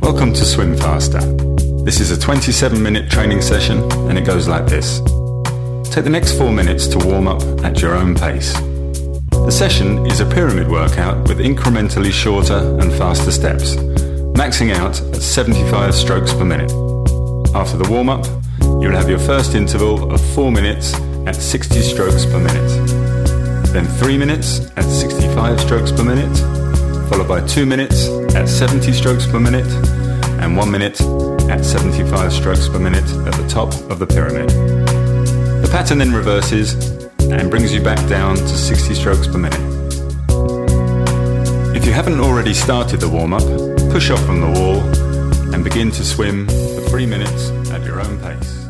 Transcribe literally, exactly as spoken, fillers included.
Welcome to Swim Faster. This is a twenty-seven minute training session and it goes like this. Take the next four minutes to warm up at your own pace. The session is a pyramid workout with incrementally shorter and faster steps, maxing out at seventy-five strokes per minute. After the warm up, you'll have your first interval of four minutes at sixty strokes per minute. Then three minutes at sixty-five strokes per minute, followed by two minutes at seventy strokes per minute, and one minute at seventy-five strokes per minute at the top of the pyramid. The pattern then reverses and brings you back down to sixty strokes per minute. If you haven't already started the warm-up, push off from the wall and begin to swim for three minutes at your own pace.